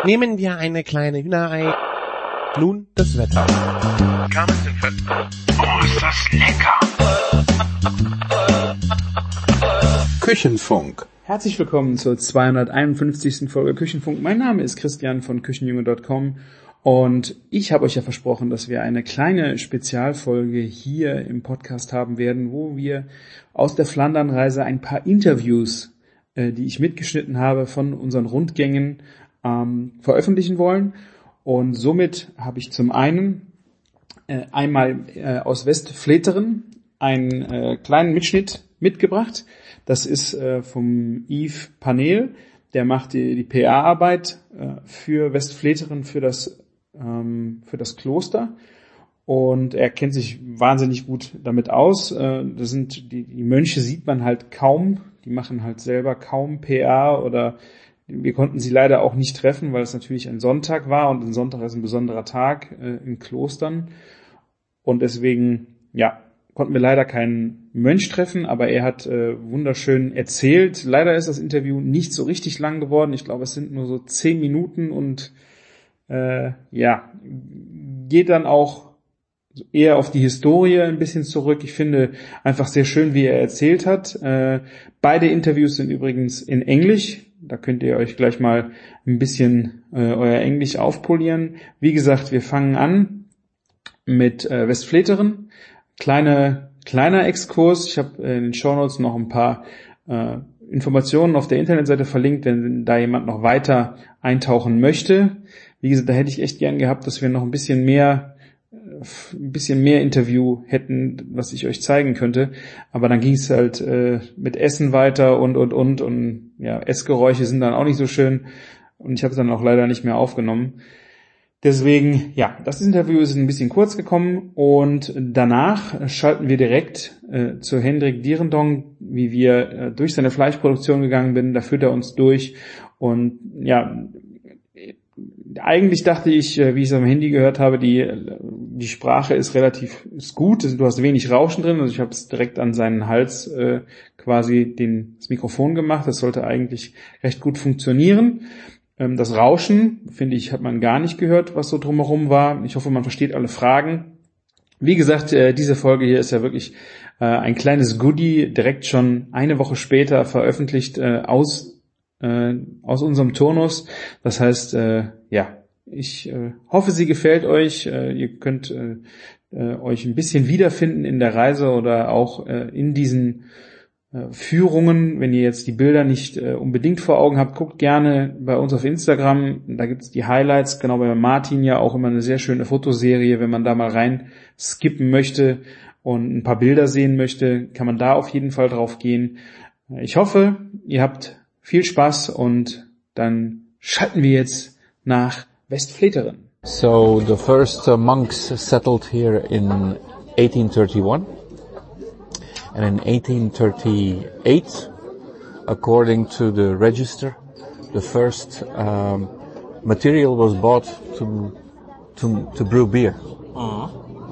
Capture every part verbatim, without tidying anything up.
Nehmen wir eine kleine Hühnerei. Nun das Wetter. Oh, ist das lecker! Küchenfunk. Herzlich willkommen zur zweihunderteinundfünfzigsten Folge Küchenfunk. Mein Name ist Christian von Küchenjunge Punkt com und ich habe euch ja versprochen, dass wir eine kleine Spezialfolge hier im Podcast haben werden, wo wir aus der Flandernreise ein paar Interviews, äh, die ich mitgeschnitten habe, von unseren Rundgängen ähm, veröffentlichen wollen. Und somit habe ich zum einen äh, einmal äh, aus Westvleteren einen äh, kleinen Mitschnitt mitgebracht. Das ist äh, vom Yves Panel, der macht die, die P R-Arbeit äh, für Westvleteren, für das ähm, für das Kloster, und er kennt sich wahnsinnig gut damit aus. Äh, das sind die, die Mönche sieht man halt kaum, die machen halt selber kaum P R, oder wir konnten sie leider auch nicht treffen, weil es natürlich ein Sonntag war und ein Sonntag ist ein besonderer Tag äh, in Klostern, und deswegen, ja, konnten wir leider keinen Mönch treffen, aber er hat äh, wunderschön erzählt. Leider ist das Interview nicht so richtig lang geworden. Ich glaube, es sind nur so zehn Minuten und äh, ja, geht dann auch eher auf die Historie ein bisschen zurück. Ich finde einfach sehr schön, wie er erzählt hat. Äh, beide Interviews sind übrigens in Englisch. Da könnt ihr euch gleich mal ein bisschen äh, euer Englisch aufpolieren. Wie gesagt, wir fangen an mit äh, Westvleteren. Kleine, kleiner Exkurs. Ich habe in den Shownotes noch ein paar äh, Informationen auf der Internetseite verlinkt, wenn da jemand noch weiter eintauchen möchte. Wie gesagt, da hätte ich echt gern gehabt, dass wir noch ein bisschen mehr, ein bisschen mehr Interview hätten, was ich euch zeigen könnte. Aber dann ging es halt äh, mit Essen weiter und, und, und. Und ja, Essgeräusche sind dann auch nicht so schön. Und ich habe es dann auch leider nicht mehr aufgenommen. Deswegen, ja, das Interview ist ein bisschen kurz gekommen, und danach schalten wir direkt äh, zu Hendrik Dierendonck, wie wir äh, durch seine Fleischproduktion gegangen sind. Da führt er uns durch, und ja, eigentlich dachte ich, äh, wie ich es am Handy gehört habe, die die Sprache ist relativ ist gut, du hast wenig Rauschen drin, also ich habe es direkt an seinen Hals äh, quasi den, das Mikrofon gemacht, das sollte eigentlich recht gut funktionieren. Das Rauschen, finde ich, hat man gar nicht gehört, was so drumherum war. Ich hoffe, man versteht alle Fragen. Wie gesagt, diese Folge hier ist ja wirklich ein kleines Goodie, direkt schon eine Woche später veröffentlicht aus aus unserem Turnus. Das heißt, ja, ich hoffe, sie gefällt euch. Ihr könnt euch ein bisschen wiederfinden in der Reise oder auch in diesen Führungen. Wenn ihr jetzt die Bilder nicht äh, unbedingt vor Augen habt, guckt gerne bei uns auf Instagram, da gibt's die Highlights, genau bei Martin ja auch immer eine sehr schöne Fotoserie. Wenn man da mal rein skippen möchte und ein paar Bilder sehen möchte, kann man da auf jeden Fall drauf gehen. Ich hoffe, ihr habt viel Spaß, und dann schalten wir jetzt nach Westvleteren. So the first uh, monks settled here in eighteen thirty-one. And in eighteen thirty-eight, according to the register, the first um, material was bought to to, to brew beer. Uh-huh.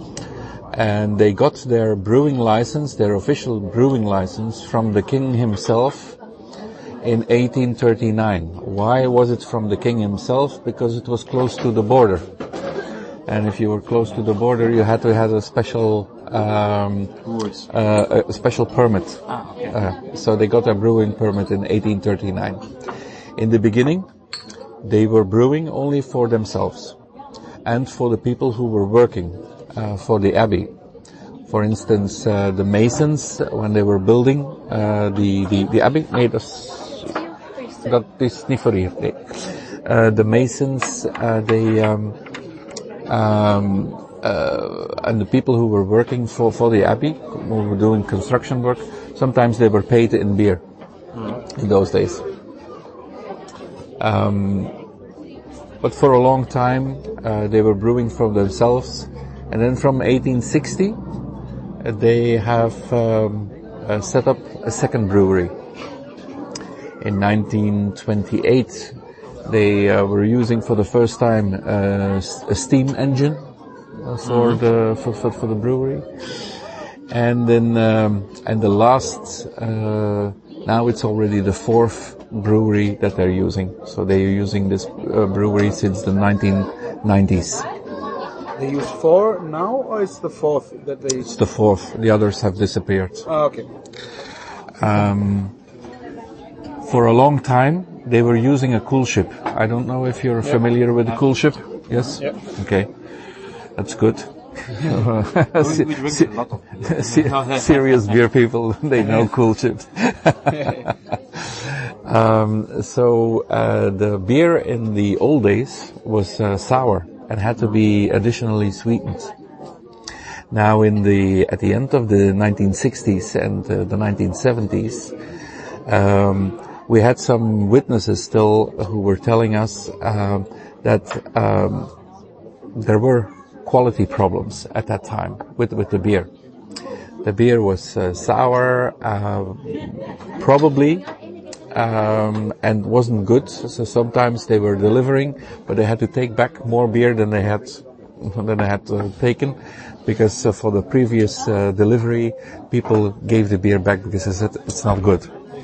And they got their brewing license, their official brewing license, from the king himself in eighteen thirty-nine. Why was it from the king himself? Because it was close to the border. And if you were close to the border, you had to have a special um, uh, a special permit. Ah, okay. Uh, so they got a brewing permit in eighteen thirty-nine. In the beginning, they were brewing only for themselves and for the people who were working uh, for the abbey. For instance, uh, the masons, when they were building uh, the, the the abbey, made us got this sniffery. Uh, the masons, uh, they um, um, uh, and the people who were working for for the abbey, who were doing construction work, sometimes they were paid in beer in those days. Um, but for a long time, uh, they were brewing for themselves, and then from eighteen sixty. They have um, uh, set up a second brewery. In nineteen twenty-eight, they uh, were using for the first time uh, a steam engine uh, for mm-hmm. the for, for for the brewery, and then um, and the last uh, now it's already the fourth brewery that they're using. So they are using this uh, brewery since the nineteen nineties. They use four now, or it's the fourth that they... It's the fourth. The others have disappeared. Oh, okay. Um, for a long time, they were using a cool ship. I don't know if you're yeah. familiar with the cool ship. Yes? Yeah. Okay. That's good. we, we drink a lot of serious beer people, they know cool ships. um, so uh, the beer in the old days was uh, sour and had to be additionally sweetened. Now, in the at the end of the nineteen sixties and uh, the nineteen seventies, um, we had some witnesses still who were telling us uh, that um, there were quality problems at that time with with the beer. The beer was uh, sour, uh, probably, um, and wasn't good. So sometimes they were delivering, but they had to take back more beer than they had than they had uh, taken, because uh, for the previous uh, delivery, people gave the beer back because they said it's not good.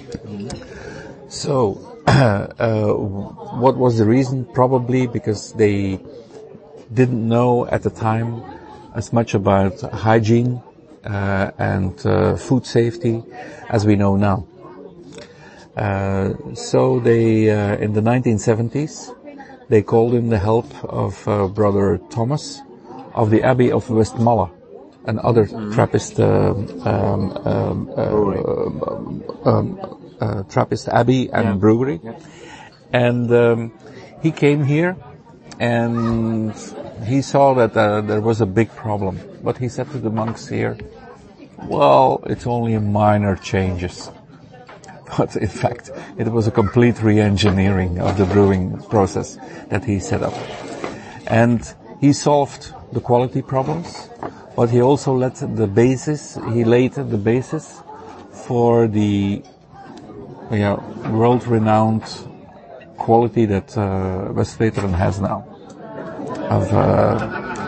So, uh, what was the reason? Probably because they didn't know at the time as much about hygiene uh, and uh, food safety as we know now. Uh, so they, uh, in the nineteen seventies, they called in the help of uh, Brother Thomas of the Abbey of Westmalle, and other mm-hmm. Trappist uh, um, um, uh, um, uh, Trappist Abbey and yeah. brewery, yeah. and um, he came here. And he saw that uh, there was a big problem. But he said to the monks here, well, it's only minor changes. But in fact, it was a complete re-engineering of the brewing process that he set up. And he solved the quality problems, but he also let the basis, he laid the basis for the you know, world-renowned quality that uh, Westvleteren has now. Of, uh,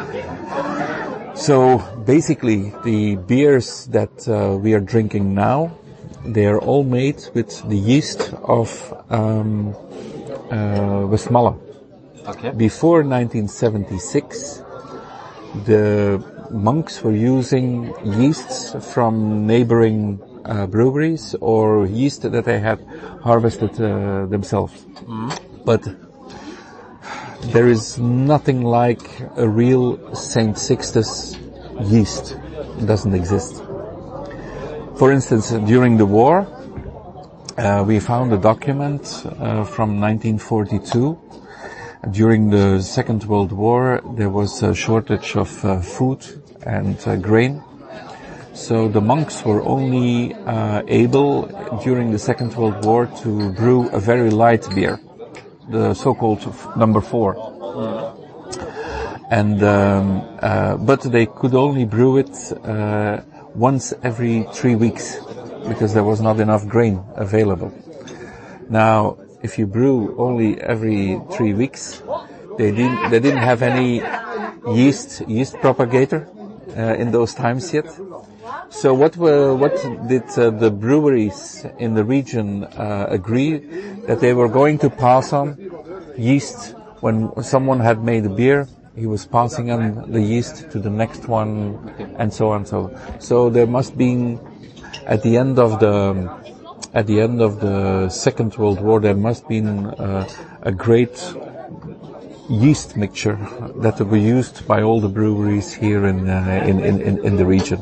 so basically, the beers that uh, we are drinking now, they are all made with the yeast of um, uh, Westmalle. Okay. Before nineteen seventy-six, the monks were using yeasts from neighboring uh, breweries or yeast that they had harvested uh, themselves. Mm. But there is nothing like a real Saint Sixtus yeast. It doesn't exist. For instance, during the war, uh, we found a document uh, from nineteen forty-two. During the Second World War, there was a shortage of uh, food and uh, grain. So the monks were only uh, able, during the Second World War, to brew a very light beer, the so-called f- number four. Mm. And um, uh, but they could only brew it uh, once every three weeks because there was not enough grain available. Now, if you brew only every three weeks, they didn't they didn't have any yeast yeast propagator uh, in those times yet. So what were, what did uh, the breweries in the region uh, agree? That they were going to pass on yeast. When someone had made a beer, he was passing on the yeast to the next one, and so on. So, so there must be, at the end of the, at the end of the Second World War, there must be uh, a great yeast mixture that were used by all the breweries here in uh, in, in in the region.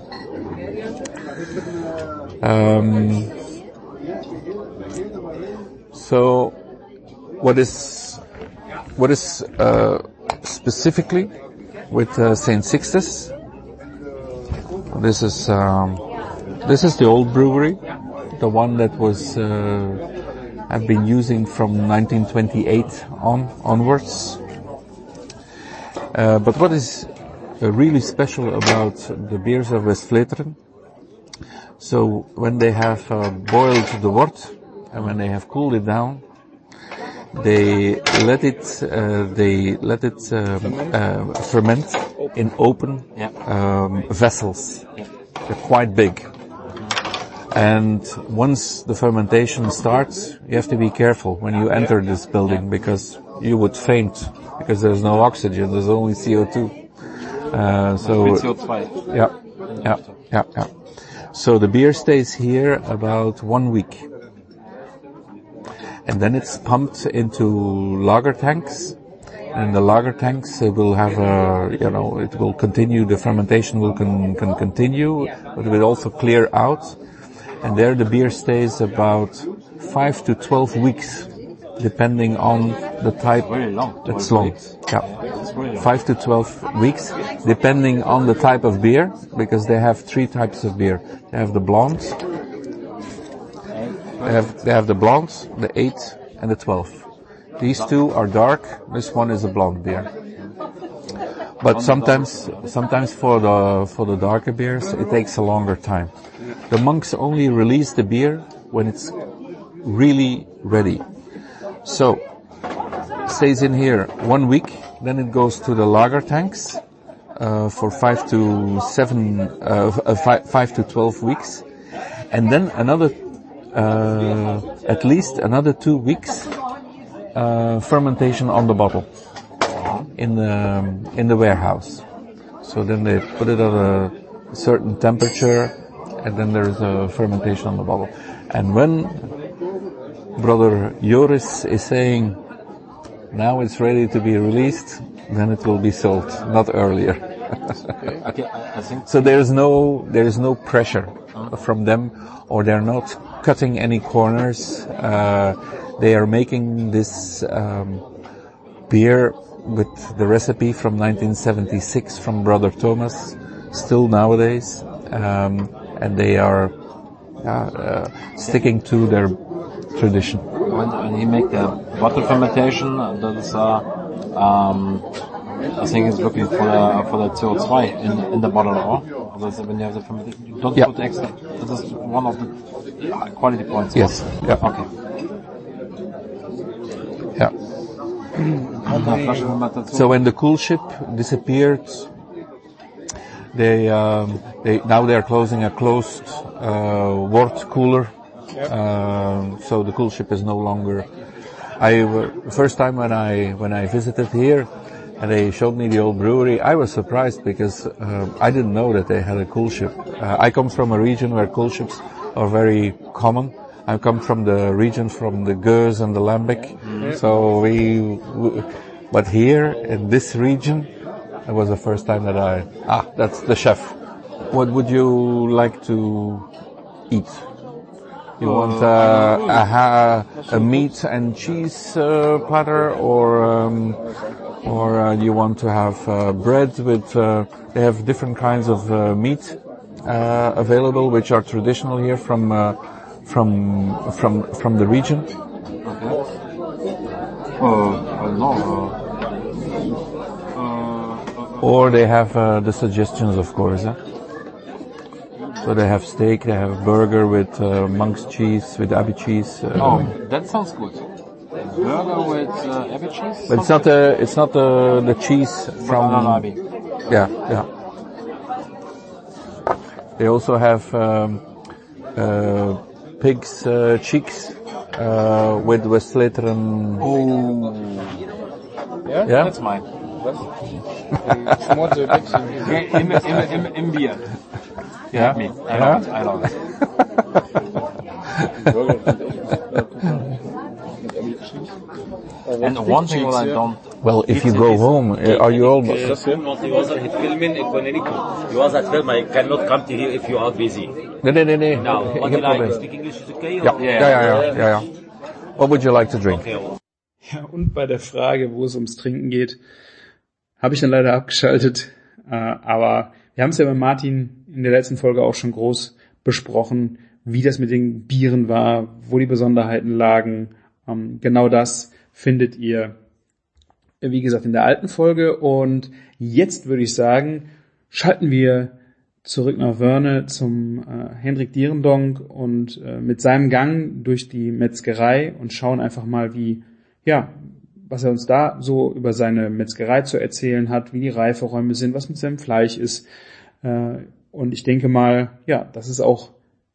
Um, so, what is what is uh, specifically with uh, Saint Sixtus? This is um, this is the old brewery, the one that was uh, I've been using from nineteen twenty-eight on onwards. Uh, but what is uh, really special about the beers of Westvleteren? So when they have uh, boiled the wort and when they have cooled it down, they let it uh, they let it um, uh, ferment in open yeah. um, vessels. Yeah. They're quite big. And once the fermentation starts, you have to be careful when you enter this building because you would faint because there's no oxygen, there's only C O two. Uh, so, C O two. yeah, yeah, yeah, yeah. So the beer stays here about one week. And then it's pumped into lager tanks. And the lager tanks uh, will have a, you know, it will continue, the fermentation will con, can continue, but it will also clear out. And there the beer stays about five to twelve weeks, depending on the type. Very long. It's long. Yeah. Five to twelve weeks, depending on the type of beer, because they have three types of beer. They have the blondes, they have, they have the blondes, the eight, and the twelve. These two are dark. This one is a blonde beer. But sometimes, sometimes for the for the darker beers, it takes a longer time. The monks only release the beer when it's really ready. So, stays in here one week, then it goes to the lager tanks uh, for five to seven, uh, five, five to twelve weeks, and then another, uh, at least another two weeks uh, fermentation on the bottle in the in the warehouse. So then they put it at a certain temperature, and then there's a fermentation on the bottle. And when Brother Joris is saying, now it's ready to be released, then it will be sold, not earlier. Okay, I think So there's no, there's no pressure from them, or they're not cutting any corners. Uh, they are making this, um, beer with the recipe from nineteen seventy-six from Brother Thomas, still nowadays, um, and they are, uh, uh, sticking to their tradition. when, when he make the bottle fermentation, that is, uh, um, I think it's looking for the, for the C O two in, in the bottle, or? Or that's when you have the fermentation, you don't Yeah. put extra. This is one of the quality points. Yes. Yeah. Okay. Yeah. And the flash fermented So when the cool ship disappeared, they, um, they, now they are closing a closed, uh, wort cooler. Um, so the cool ship is no longer. I uh, first time when I when I visited here, and they showed me the old brewery, I was surprised because uh, I didn't know that they had a cool ship. Uh, I come from a region where cool ships are very common. I come from the region from the Geus and the Lambic, mm-hmm. so we, we. But here in this region, it was the first time that I. Ah, that's the chef. What would you like to eat? You want uh, a, ha- a meat and cheese uh, platter, or um, or uh, you want to have uh, bread with? Uh, they have different kinds of uh, meat uh, available, which are traditional here from uh, from from from the region. Okay. Uh, no. Uh, uh, or they have uh, the suggestions, of course. Eh? So they have steak, they have burger with uh, monk's cheese, with abbey cheese. Uh, oh, that sounds good. Burger with uh, abbey cheese? But it's not the it's not the the cheese from. Abbey. Yeah, yeah. They also have um, uh, pig's uh, cheeks uh, with Westleteren. Oh, Ja? Yeah. that's mine. Schmorte Bäckchen. Im, im, im, im Bier. Yeah. Me. I Yeah. love it. I love it. And one thing what I don't. Well, if you go home, uh, are you all? Want he was at filming economic. You was at film. I cannot come to here if you are busy. Nee, nee, nee, nee. Now, Ik what heb you like? probleem. Speak English is okay? Ja, or- ja, ja, ja, ja, ja. What would you like to drink? Okay. Ja, und bei der Frage, wo es ums Trinken geht, habe ich dann leider abgeschaltet. Äh, aber wir haben es ja bei Martin in der letzten Folge auch schon groß besprochen, wie das mit den Bieren war, wo die Besonderheiten lagen. Ähm, genau das findet ihr, wie gesagt, in der alten Folge. Und jetzt würde ich sagen, schalten wir zurück nach Wörne zum äh, Hendrik Dierendonck und äh, mit seinem Gang durch die Metzgerei und schauen einfach mal, wie, ja, was er uns da so über seine Metzgerei zu erzählen hat, wie die Reiferäume sind, was mit seinem Fleisch ist. Äh, und ich denke mal, ja, das ist auch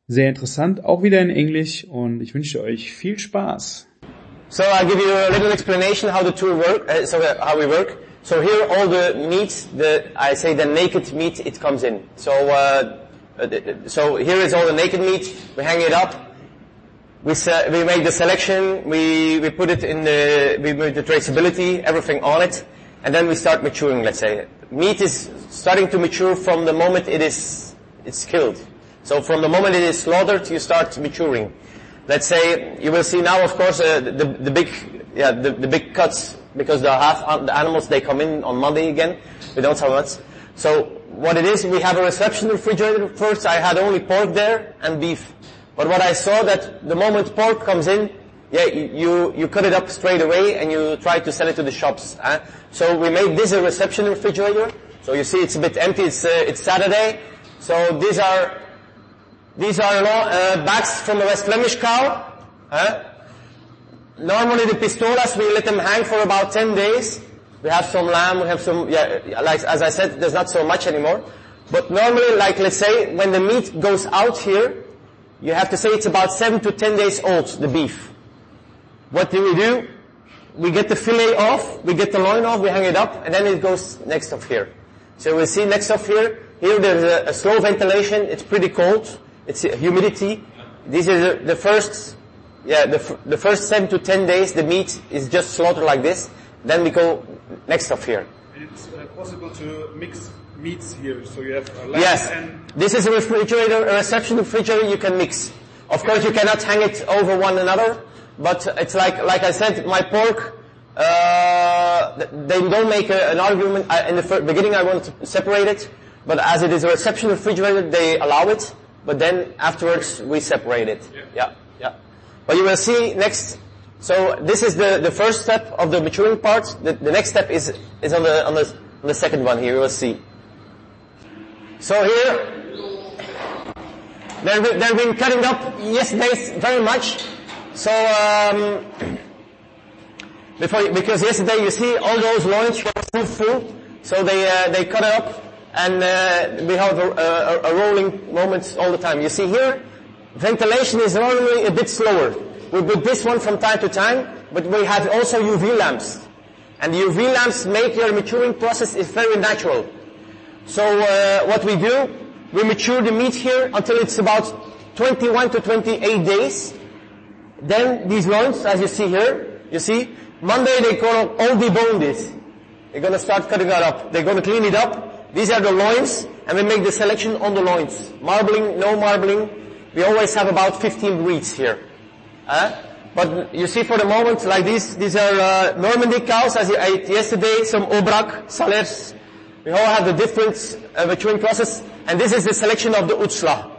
Sehr interessant, auch wieder in Englisch, und ich wünsche euch viel Spaß. So I'll give you a little explanation how the tool work, uh, so uh, how we work. So here all the meat, the, I say the naked meat, it comes in. So, uh, so here is all the naked meat, we hang it up, we se- we make the selection, we, we put it in the, we make the traceability, everything on it, and then we start maturing, let's say. Meat is starting to mature from the moment it is, it's killed. So from the moment it is slaughtered, you start maturing. Let's say, you will see now, of course, uh, the, the big, yeah, the, the big cuts, because the half, uh, the animals, they come in on Monday again. We don't have much. So, what it is, we have a reception refrigerator. First, I had only pork there and beef. But what I saw that the moment pork comes in, yeah, you, you cut it up straight away and you try to sell it to the shops. Uh. So we made this a reception refrigerator. So you see it's a bit empty, it's, uh, it's Saturday. So these are, These are uh, bags from a West Flemish cow. Huh? Normally the pistolas, we let them hang for about ten days. We have some lamb, we have some, yeah, like, as I said, there's not so much anymore. But normally, like, let's say, when the meat goes out here, you have to say it's about seven to ten days old, the beef. What do we do? We get the fillet off, we get the loin off, we hang it up, and then it goes next off here. So we see next off here, here there's a, a slow ventilation, it's pretty cold. It's humidity. This is the, the first, yeah, the, f- the first seven to ten days, the meat is just slaughtered like this. Then we go next off here. And it's uh, possible to mix meats here, so you have a lamb yes. and... This is a refrigerator, a reception refrigerator you can mix. Of course you cannot hang it over one another, but it's like, like I said, my pork, uh, they don't make a, an argument. I, in the fir- beginning I wanted to separate it, but as it is a reception refrigerator, they allow it. But then afterwards we separate it. Yeah. yeah, yeah. But you will see next. So this is the, the first step of the maturing part. The, the next step is is on the on the on the second one here. You will see. So here they've they've been cutting up yesterday very much. So um, before because yesterday you see all those loins were still full. So they uh, they cut it up. And uh, we have a, a, a rolling moment all the time. You see here, ventilation is normally a bit slower. We put this one from time to time, but we have also U V lamps. And the U V lamps make your maturing process is very natural. So uh, what we do, we mature the meat here until it's about twenty-one to twenty-eight days. Then these loins, as you see here, you see, Monday they're going to all debone this. They're going to start cutting that up. They're going to clean it up. These are the loins, and we make the selection on the loins. Marbling, no marbling. We always have about fifteen breeds here. Uh, but you see for the moment, like these, these are uh, Normandy cows, as you ate yesterday, some Aubrac, Salers. We all have the different uh, maturing process, and this is the selection of the Utsla.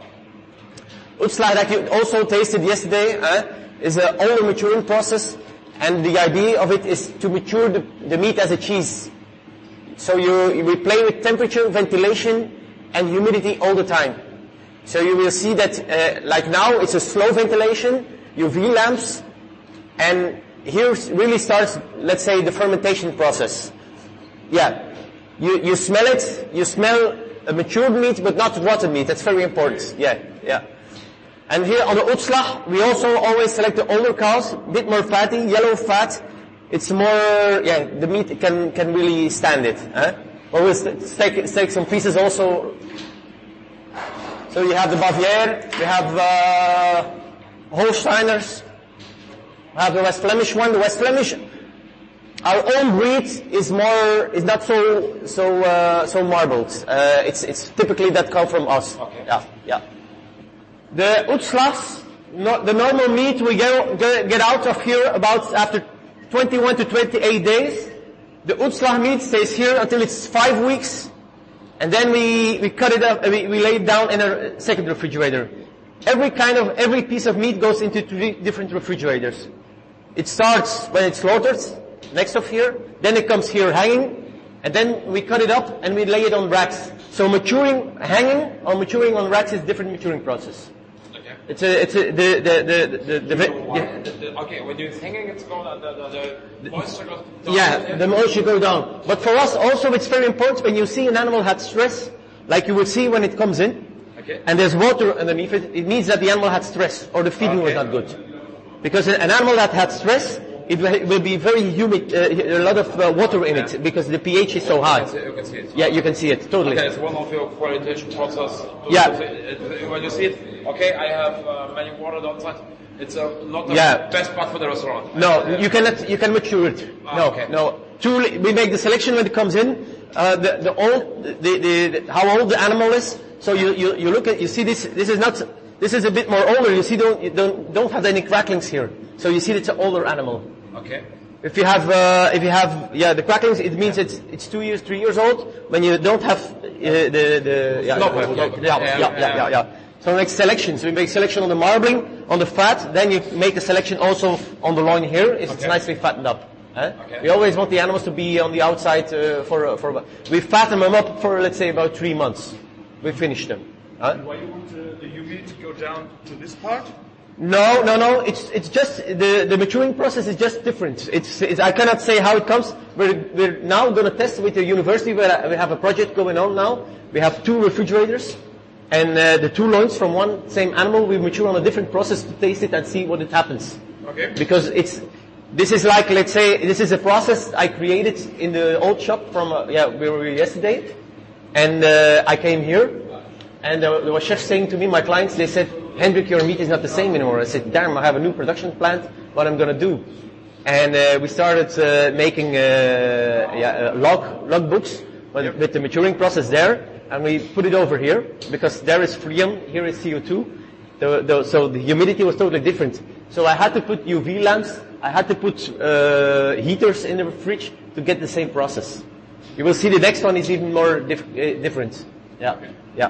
Utsla that you also tasted yesterday uh, is an older maturing process, and the idea of it is to mature the, the meat as a cheese. So you, we play with temperature, ventilation, and humidity all the time. So you will see that, uh, like now, it's a slow ventilation, U V lamps, and here really starts, let's say, the fermentation process. Yeah, you you smell it. You smell a matured meat, but not rotted meat. That's very important. Yeah, yeah. And here on the Utsla, we also always select the older cows, a bit more fatty, yellow fat. It's more, yeah, the meat can, can really stand it. Huh? But we'll take, take some pieces also. So you have the Bavière, we have, uh, Holsteiners, we have the West Flemish one. The West Flemish, our own breed is more, is not so, so, uh, so marbled. Uh, it's, it's typically that come from us. Okay. Yeah, yeah. The Utslas, no, the normal meat we get, get out of here about after twenty-one to twenty-eight days. The Utsla meat stays here until it's five weeks, and then we, we cut it up, we, we lay it down in a second refrigerator. Every kind of, every piece of meat goes into three different refrigerators. It starts when it's slaughtered, next of here, then it comes here hanging, and then we cut it up and we lay it on racks. So maturing, hanging or maturing on racks is different maturing process. It's a, it's a, the, the, the, the, the, yeah. the, the okay, when you're hanging, it's going, the, the, the moisture goes down. Yeah, the moisture goes down. But for us also, it's very important when you see an animal had stress, like you will see when it comes in. Okay. And there's water underneath it. It means that the animal had stress or the feeding okay. was not good. Because an animal that had stress, it will be very humid, uh, a lot of uh, water in it because the pH is so high. You can see it. Yeah, you can see it, totally. Okay, it's one of your qualification process. Yeah. When you see it, okay, I have uh, many water outside. It's uh, not the yeah. best part for the restaurant. No, you cannot, you can mature it. Ah, no, okay. no. Truly, we make the selection when it comes in, uh, the, the old, the, the, the, how old the animal is. So you, you, you look at, you see this, this is not, this is a bit more older. You see, don't, you don't, don't have any cracklings here. So you see it's an older animal. Okay. If you have, uh, if you have, yeah, the cracklings, it means it's, it's two years, three years old. When you don't have, uh, the, the, yeah, Slop, yeah, slop. yeah, yeah, yeah, yeah, yeah, yeah. So we make selections. We make selection on the marbling, on the fat, then you make a selection also on the loin here. It's okay. nicely fattened up. Eh? Okay. We always want the animals to be on the outside, uh, for, uh, for, we fatten them up for, let's say, about three months. We finish them. Huh? Why you want uh, the humidity to go down to this part? No, no, no. It's it's just the the maturing process is just different. It's, it's I cannot say how it comes. We're we're now going to test with the university where we have a project going on now. We have two refrigerators, and uh, the two loins from one same animal we mature on a different process to taste it and see what it happens. Okay. Because it's this is like, let's say this is a process I created in the old shop from uh, yeah we were yesterday, and uh, I came here, and there was a chef saying to me, my clients, they said, Hendrik, your meat is not the same anymore. I said, damn, I have a new production plant, what I'm gonna do. And uh, we started uh, making uh, yeah, uh, log, log books with, yep. with the maturing process there, and we put it over here, because there is Freon, here is C O two, the, the, so the humidity was totally different. So I had to put U V lamps, I had to put uh, heaters in the fridge to get the same process. You will see the next one is even more dif- uh, different. Yeah, okay. yeah.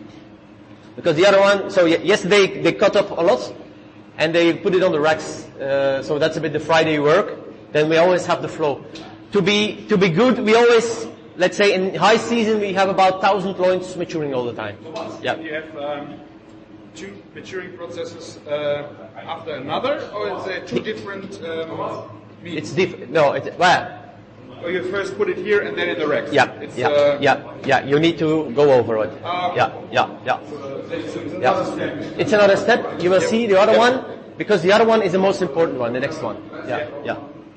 Because the other one, so yesterday they cut up a lot, and they put it on the racks. Uh, so that's a bit the Friday work. Then we always have the flow. To be to be good, we always, let's say in high season, we have about thousand loins maturing all the time. Yeah. You have um, two maturing processes uh, after another, or is it two different um, meats? It's different. No, it's well. Or you first put it here and then in the racks. Yeah, it's, yeah, uh, yeah, yeah. You need to go over it. Uh, yeah, yeah, yeah. So it's, it's yeah. another step. It's another step. You will yep. see the other yep. one, because the other one is the most important one, the next one. Yeah, yeah.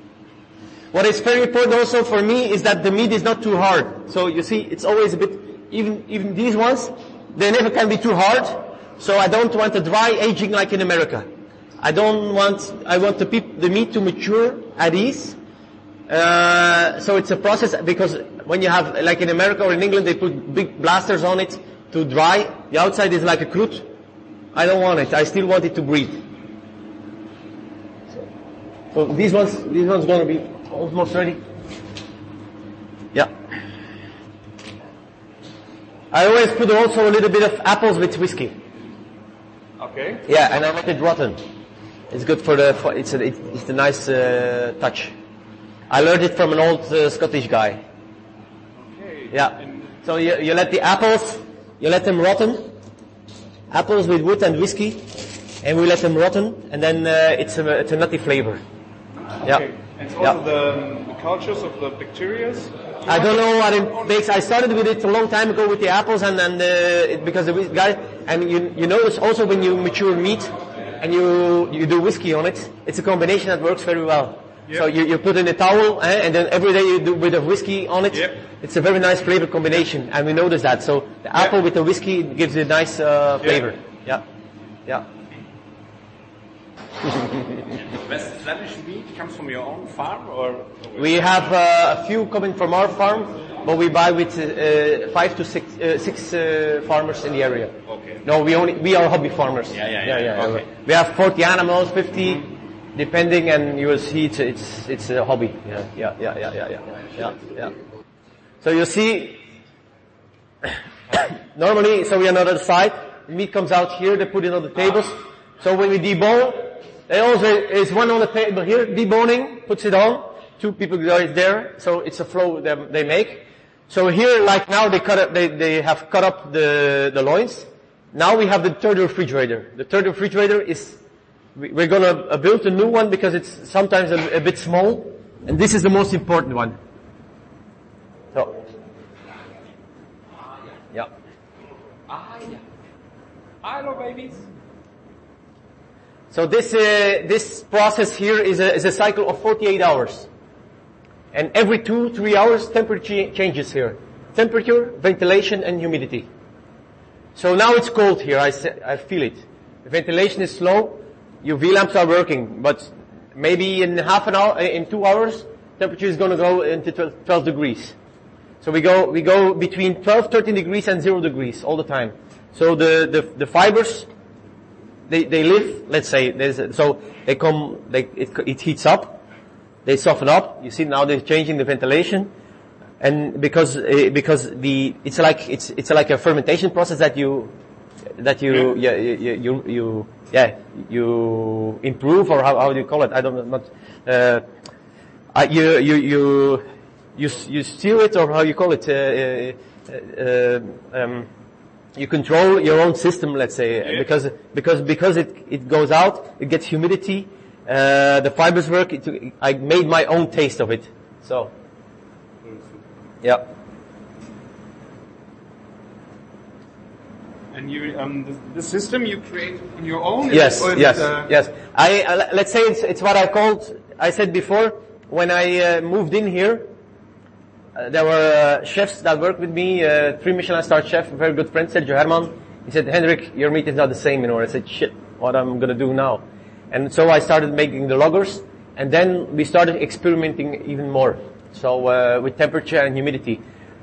What is very important also for me is that the meat is not too hard. So you see, it's always a bit, even, even these ones, they never can be too hard. So I don't want a dry aging like in America. I don't want, I want the, peop, the meat to mature at ease. Uh, so it's a process, because when you have, like in America or in England, they put big blasters on it to dry. The outside is like a croûte. I don't want it. I still want it to breathe. So, so these ones, these ones gonna be almost ready. Yeah. I always put also a little bit of apples with whiskey. Okay. Yeah, and I let it rotten. It's good for the, for, it's a, it's a nice uh, touch. I learned it from an old uh, Scottish guy. Okay. Yeah. So you, you let the apples, you let them rotten. Apples with wood and whiskey, and we let them rotten, and then uh, it's a it's a nutty flavor. Okay. Yeah. And it's also yeah. the, the cultures of the bacteria. I don't know what it makes. I started with it a long time ago with the apples, and and uh, it, because the guy, and you you notice also when you mature meat, and you you do whiskey on it, it's a combination that works very well. Yep. So you, you put in a towel, eh, and then every day you do a bit of whiskey on it. Yep. It's a very nice flavor combination, and we notice that. So the yep. apple with the whiskey gives a nice uh, flavor. Yep. Yeah. Yeah. Best Flemish meat comes from your own farm, or? We have uh, a few coming from our farm, but we buy with uh, five to six uh, six uh, farmers in the area. Okay. No, we only we are hobby farmers. Yeah, yeah, yeah. yeah, yeah okay. We have forty animals, fifty. Depending, and you will see it's it's, it's a hobby. Yeah, yeah, yeah, yeah, yeah, yeah, yeah, yeah. So you see, normally, so we are on the other side. The meat comes out here. They put it on the tables. So when we debone, they also is one on the table here. Deboning puts it on. Two people are there. So it's a flow that they make. So here, like now, they cut up, they they have cut up the the loins. Now we have the third refrigerator. The third refrigerator is. We're gonna build a new one because it's sometimes a, a bit small, and this is the most important one. So, yeah. Hello, babies. So this uh, this process here is a, is a cycle of forty-eight hours. And every two, three hours, temperature changes here. Temperature, ventilation, and humidity. So now it's cold here, I, se- I feel it. The ventilation is slow, U V lamps are working, but maybe in half an hour, in two hours, temperature is going to go into twelve degrees. So we go, we go between twelve, thirteen degrees and zero degrees all the time. So the, the, the fibers, they, they live, let's say, there's a, so they come, they, it, it heats up, they soften up. You see now they're changing the ventilation. And because, uh, because the, it's like, it's, it's like a fermentation process that you, that you, yeah, you, you, you, yeah, you improve, or how, how do you call it? I don't know, not, uh, uh you, you, you, you, you steer it, or how you call it, uh, uh, uh, um, you control your own system, let's say, yeah. because, because, because it, it goes out, it gets humidity, uh, the fibers work, it, I made my own taste of it, so. Yeah. And you, um, the, the system you create on your own? Yes, or yes, it, uh, yes. I, uh, let's say it's, it's what I called, I said before, when I uh, moved in here, uh, there were uh, chefs that worked with me, uh, three Michelin star chef, a very good friend, Sergio Herman. He said, Hendrik, your meat is not the same anymore. I said, shit, what I'm gonna do now? And so I started making the loggers, and then we started experimenting even more. So, uh, with temperature and humidity.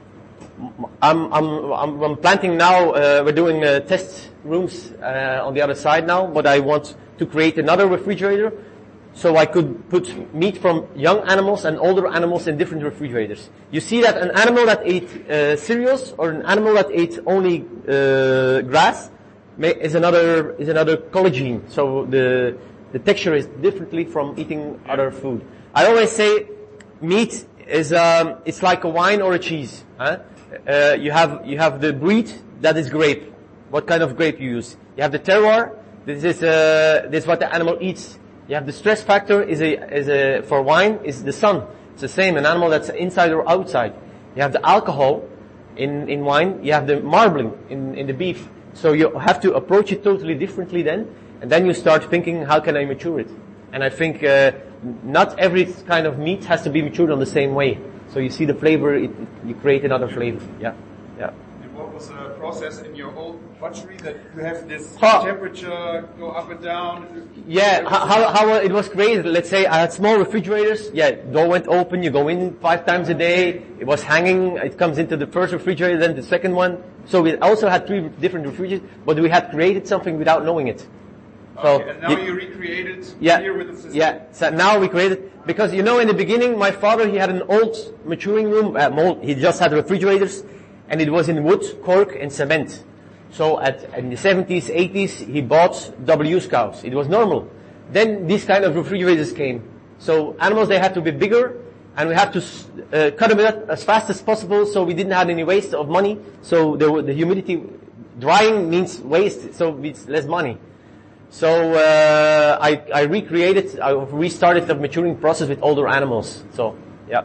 I'm, I'm, I'm, I'm planting now, uh, we're doing, uh, test rooms, uh, on the other side now, but I want to create another refrigerator, so I could put meat from young animals and older animals in different refrigerators. You see that an animal that ate, uh, cereals, or an animal that ate only, uh, grass, may, is another, is another collagen. So the, the texture is differently from eating other food. I always say, meat is, um, it's like a wine or a cheese, huh? Uh, you have, you have the breed, that is grape. What kind of grape you use? You have the terroir, this is, uh, this is what the animal eats. You have the stress factor, is a, is a, for wine, is the sun. It's the same, an animal that's inside or outside. You have the alcohol in, in wine, you have the marbling in, in the beef. So you have to approach it totally differently then, and then you start thinking, how can I mature it? And I think, uh, not every kind of meat has to be matured on the same way. So you see the flavor, it, it, you create another flavor. Yeah, yeah. And what was the process in your old butchery that you have this How- temperature go up and down? Yeah, how, how, how it was created. Let's say I had small refrigerators. Yeah, door went open, you go in five times a day. It was hanging, it comes into the first refrigerator, then the second one. So we also had three different refrigerators, but we had created something without knowing it. So, Okay, and now you recreate it yeah, here with the system? yeah. So now we created, because you know in the beginning my father, he had an old maturing room, uh, mold, he just had refrigerators, and it was in wood, cork, and cement. So at, in the seventies, eighties, he bought W cows. It was normal. Then these kind of refrigerators came. So animals, they had to be bigger, and we had to uh, cut them up as fast as possible, so we didn't have any waste of money. So there were, the humidity, drying means waste, so it's less money. So uh, I, I recreated, I restarted the maturing process with older animals. So yeah,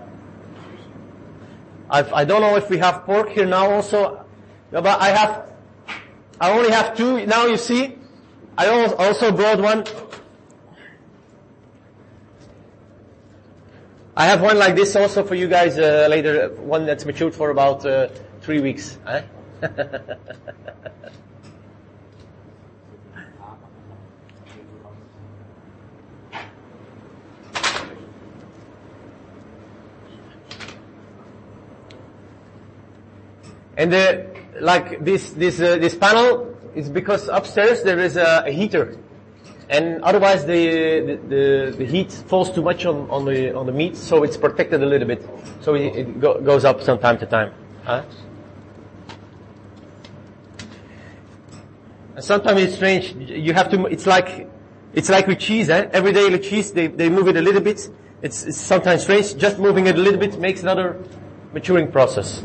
I've, I don't know if we have pork here now also, but I have, I only have two now. You see, I also brought one. I have one like this also for you guys uh, later. One that's matured for about uh, three weeks. Eh? And the, like this, this, uh, this panel is because upstairs there is a, a heater, and otherwise the, the, the, the heat falls too much on, on the, on the meat, so it's protected a little bit. So it, it go, goes up from time to time. Huh? And sometimes it's strange. You have to, it's like, it's like with cheese, eh? Every day with cheese, they, they move it a little bit. It's, it's sometimes strange. Just moving it a little bit makes another maturing process.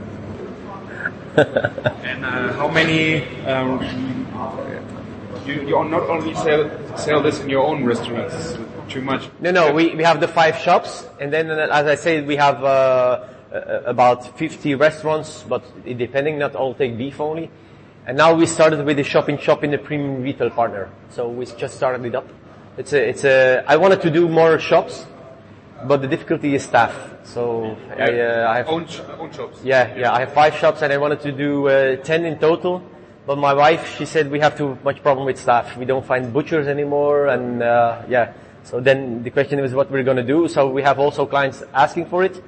And uh, how many, um, you, you not only sell, sell this in your own restaurants, too much? No, no, we, we have the five shops, and then, uh, as I said, we have, uh, uh, about fifty restaurants, but it depending, not all take beef only. And now we started with the shop-in-shop in the premium retail partner. So we just started it up. It's a, it's a, I wanted to do more shops, but the difficulty is staff. So Yeah. I, uh, I have, Own, sh- own shops. yeah, yeah, I have five shops and I wanted to do, uh, ten in total. But my wife, she said we have too much problem with staff. We don't find butchers anymore and, uh, yeah. So then the question was what we're gonna do. So we have also clients asking for it.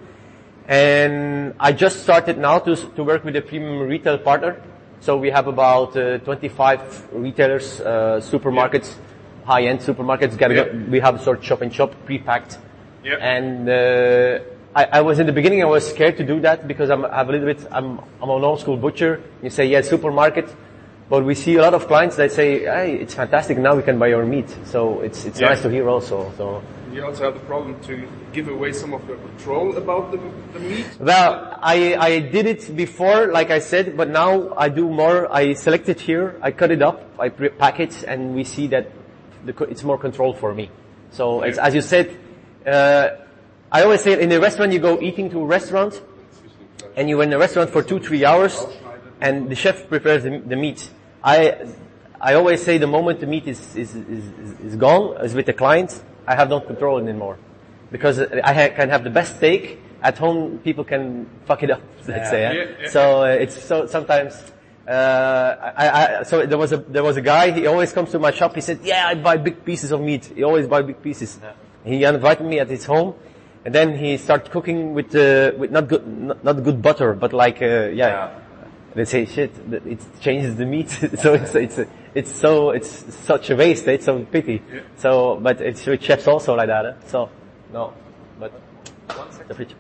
And I just started now to, to work with a premium retail partner. So we have about uh, twenty-five retailers, uh, supermarkets, high-end supermarkets. Got Yeah. We have a sort of shop-in-shop pre-packed. Yeah. And uh, I, I was in the beginning, I was scared to do that because I'm, I have a little bit. I'm, I'm an old school butcher. You say, yeah, supermarket, but we see a lot of clients that say, hey, it's fantastic. Now we can buy your meat. So it's it's Yeah. nice to hear also. So. You also have the problem to give away some of the control about the, the meat. Well, I, I did it before, like I said, but now I do more. I select it here, I cut it up, I pre- pack it, and we see that the, co- it's more control for me. So, it's, as you said, uh, I always say in a restaurant, you go eating to a restaurant, and you're in a restaurant for two, three hours, and the chef prepares the, the meat. I, I always say the moment the meat is, is, is, is gone, is with the client, I have no control anymore. Because I ha- can have the best steak, at home people can fuck it up, let's say. Eh? Yeah, yeah. So uh, it's so sometimes, uh, I, I, so there was a, there was a guy, he always comes to my shop, he said, yeah, I buy big pieces of meat. He always buy big pieces. He invited me at his home, and then he started cooking with, uh, with not good, not, not good butter, but like, uh, yeah. They say, shit, it changes the meat. so it's, it's, it's so, it's such a waste, it's so pity. Yeah. So, but it's with chefs also like that, eh? So, no, but, the fridge.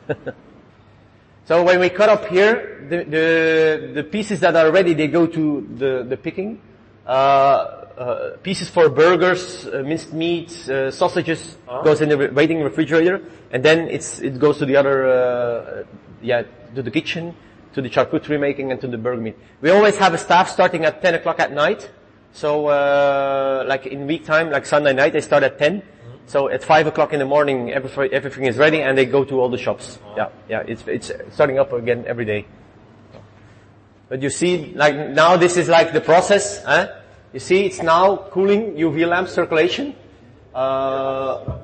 So when we cut up here, the, the, the pieces that are ready, they go to the, the picking. Uh, uh, pieces for burgers, uh, minced meat, uh, sausages, goes in the re- waiting refrigerator, and then it's, it goes to the other, uh, yeah, to the kitchen, to the charcuterie making, and to the burger meat. We always have a staff starting at ten o'clock at night. So, uh, like in week time, like Sunday night, they start at ten. So at five o'clock in the morning, every, everything is ready, and they go to all the shops. Yeah, yeah, it's, it's starting up again every day. But you see, like now this is like the process, eh? You see, it's now cooling, U V lamp circulation. Uh,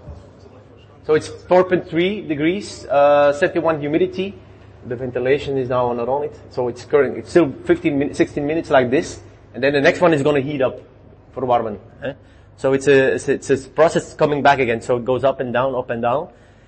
so it's four point three degrees, uh, seventy-one humidity. The ventilation is now not on it. So it's current, it's still fifteen minutes, sixteen minutes like this. And then the next one is going to heat up for warmen. Eh? So it's a, it's a, it's a process coming back again. So it goes up and down, up and down.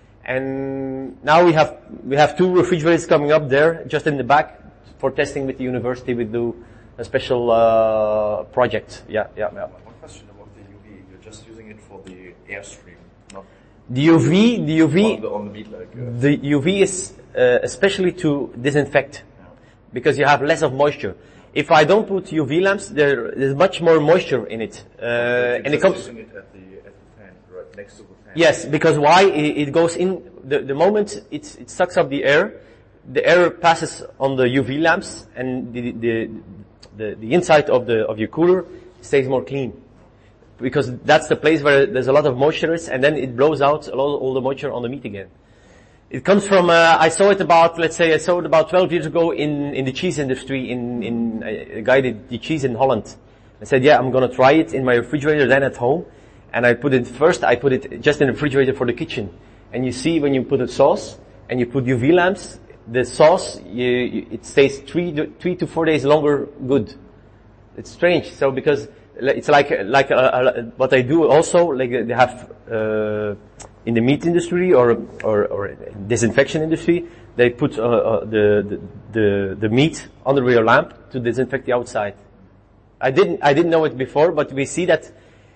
And now we have, we have two refrigerators coming up there, just in the back, for testing with the university. We do a special, uh, project. Yeah, yeah, yeah. One question about the U V. You're just using it for the airstream, not The U V, the U V, on the, on the meat like, uh, the U V is, uh, especially to disinfect. Because you have less of moisture. If I don't put U V lamps, there is much more moisture in it. Uh, and it comes, using it at the, at the fan, right next to the fan. yes, because why? It, it goes in, the, the moment it, it sucks up the air, the air passes on the U V lamps, and the, the, the, the inside of the, of your cooler stays more clean. Because that's the place where there's a lot of moisture, and then it blows out all, all the moisture on the meat again. It comes from, uh, I saw it about, let's say I saw it about twelve years ago in, in the cheese industry, in, in, a guy did the cheese in Holland. I said, yeah, I'm gonna try it in my refrigerator, then at home. And I put it, first I put it just in the refrigerator for the kitchen. And you see when you put a sauce, and you put U V lamps, the sauce, you, you, it stays three to, three to four days longer good. It's strange. So because it's like, like, uh, uh, what I do also, like they have, uh, in the meat industry or, or, or disinfection industry, they put, uh, uh the, the, the meat under your lamp to disinfect the outside. I didn't, I didn't know it before, but we see that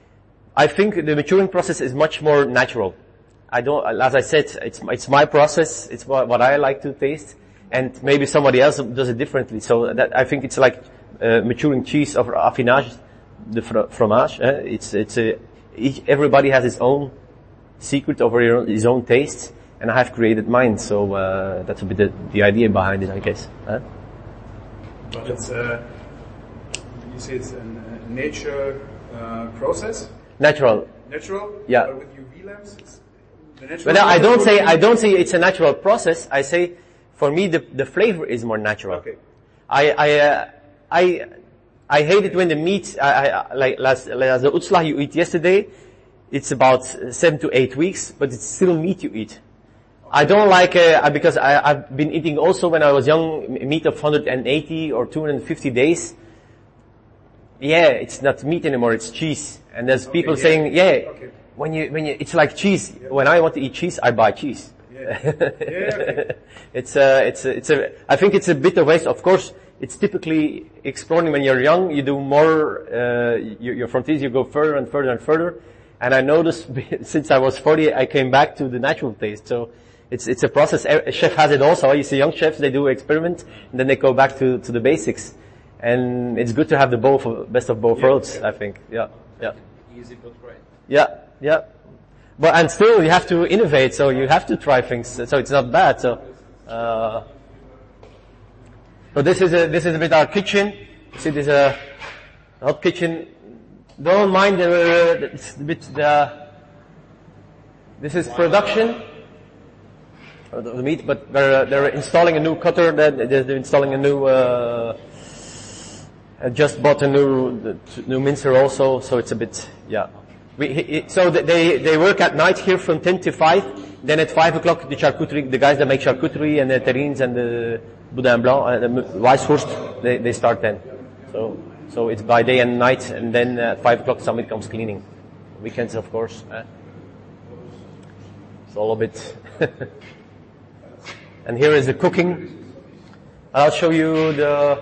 I think the maturing process is much more natural. I don't, as I said, it's, it's my process, it's what, what I like to taste, and maybe somebody else does it differently. So that, I think it's like, uh, maturing cheese or affinage, the fromage, eh? it's, it's a, each, everybody has his own secret over his own taste, and I have created mine, so, uh, that's a bit the, the idea behind it, I guess. Huh? But it's, uh, you say it's a uh, nature, uh, process? Natural. Natural? Yeah. But with U V lamps, it's the natural. But I don't say, I don't say it's a natural process. I say, for me, the, the flavor is more natural. Okay. I, I, uh, I, I hate it when the meat, I, I, like, as, like as the utzlah you eat yesterday, it's about seven to eight weeks, but it's still meat you eat. I don't like, uh, because I, I've been eating also when I was young, meat of one hundred eighty or two hundred fifty days. Yeah, it's not meat anymore, it's cheese. And there's okay, people yeah. saying, yeah, okay. when you, when you, it's like cheese. Yeah. When I want to eat cheese, I buy cheese. Yeah. yeah, okay. It's a, it's a, it's a, I think it's a bit of waste. Of course, it's typically exploring when you're young, you do more, uh, your, your frontiers, you go further and further and further. And I noticed since I was forty, I came back to the natural taste. So it's, it's a process. A chef has it also. You see young chefs, they do experiment and then they go back to, to the basics. And it's good to have the both, of, best of both yeah, worlds, yeah. I think. Yeah, yeah. Easy but great. Yeah, yeah. But, and still you have to innovate, so you have to try things. So it's not bad, so, uh, so this is a, this is a bit our kitchen. You see, this is a hot kitchen. Don't mind the, it's a bit, the, this is production. The meat, but they're, they're installing a new cutter, they're, they're installing a new, uh, I just bought a new, new mincer also, so it's a bit, yeah. We, it, so they, they work at night here from ten to five, then at five o'clock the charcuterie, the guys that make charcuterie and the terrines and the boudin blanc, and the weisswurst, they, they start then. So, so it's by day and night, and then at five o'clock somebody comes cleaning. Weekends, of course. Eh? It's all a bit. And here is the cooking. I'll show you the,